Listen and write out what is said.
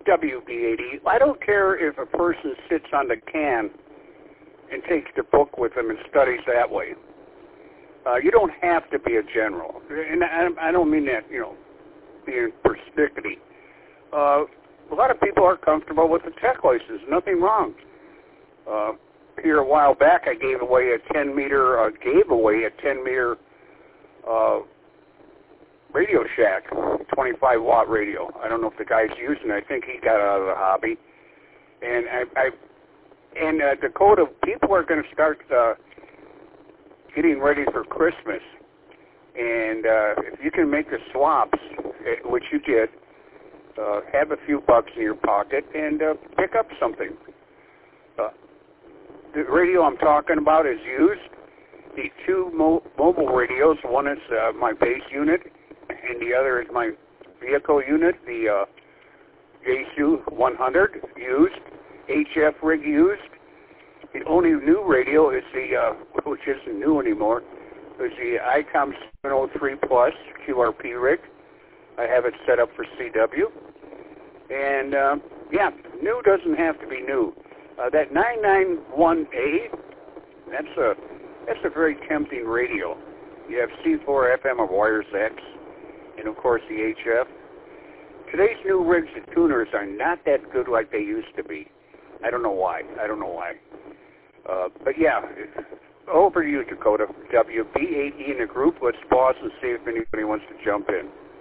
WB80. I don't care if a person sits on the can and takes the book with them and studies that way. You don't have to be a general. And I don't mean that, being perspicuous. A lot of people are comfortable with the tech license. Nothing wrong. Here a while back, I gave away a 10-meter Radio Shack, 25-watt radio. I don't know if the guy's using it. I think he got out of the hobby. And Dakota, people are going to start getting ready for Christmas. And if you can make the swaps, which you did, have a few bucks in your pocket and pick up something. The radio I'm talking about is used. The two mobile radios, one is my base unit, and the other is my vehicle unit, the Yaesu 100 used, HF rig used. The only new radio is the, which isn't new anymore, is the ICOM 703 Plus QRP rig. I have it set up for CW. And, new doesn't have to be new. That 991A, that's a very tempting radio. You have C4 FM or Wires X, and of course the HF. Today's new rigs and tuners are not that good like they used to be. I don't know why. But yeah, over to you, Dakota. WB8E in the group. Let's pause and see if anybody wants to jump in.